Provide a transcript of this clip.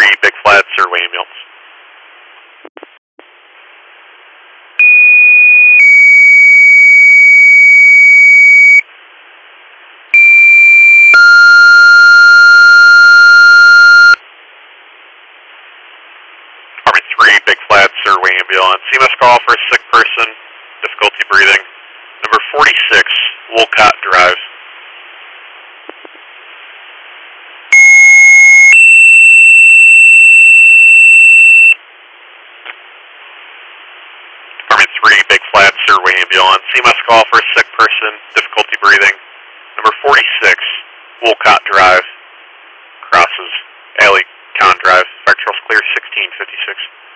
3, Big Flat, Survey Ambulance. Army 3, Big Flat, Survey Ambulance. CMS call for a sick person, difficulty breathing. Number 46, Wolcott Drive. Army 3, Big Flat, Survey Ambulance. CMS call for a sick person, difficulty breathing. Number 46, Wolcott Drive. Crosses Alley Con Drive. Fire control's clear 1656.